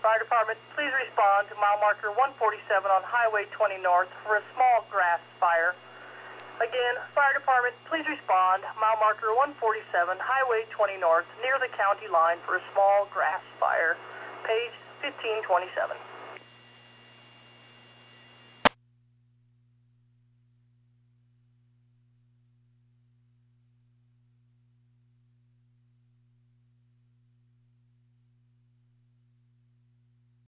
Fire department, please respond to mile marker 147 on Highway 20 North for a small grass fire. Again, fire department, please respond, mile marker 147, Highway 20 North, near the county line for a small grass fire. Page 1527.